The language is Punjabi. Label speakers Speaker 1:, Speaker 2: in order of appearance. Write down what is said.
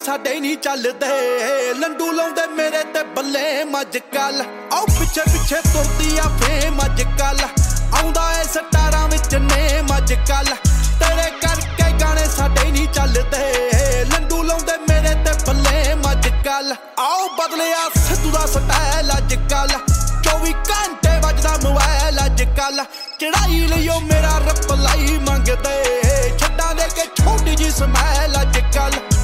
Speaker 1: ਸਾਡੇ ਨਹੀਂ ਚੱਲਦੇ ਲੰਡੂ ਲਾਉਂਦੇ ਮੇਰੇ ਤੇ ਬੱਲੇ ਮੱਝ ਕੱਲ ਆਓ ਪਿੱਛੇ ਪਿੱਛੇ ਤੁਰਦੀ ਆ ਫੇਮ ਅੱਜ ਕੱਲ ਆਉਂਦਾ ਏ ਸਟਾਰਾਂ ਵਿੱਚ ਨੇ ਮੱਝ ਕੱਲ ਤੇਰੇ ਕਰਕੇ ਗਾਣੇ ਸਾਡੇ ਨਹੀਂ ਚੱਲਦੇ ਲੰਡੂ ਲਾਉਂਦੇ ਮੇਰੇ ਤੇ ਬੱਲੇ ਮੱਝ ਕੱਲ ਆਓ ਬਦਲਿਆ ਸਿੱਧੂ ਦਾ ਸਟਾਈਲ ਅੱਜ ਕੱਲ 24 ਘੰਟੇ ਵੱਜਦਾ ਮੋਬਾਈਲ ਅੱਜ ਕੱਲ ਚੜਾਈ ਲਈਓ ਮੇਰਾ ਰਿਪਲਾਈ ਮੰਗਦੇ ਛੱਡਾਂ ਦੇ ਕੇ ਛੋਟੀ ਜੀ ਸਮੈਲ ਅੱਜ ਕੱਲ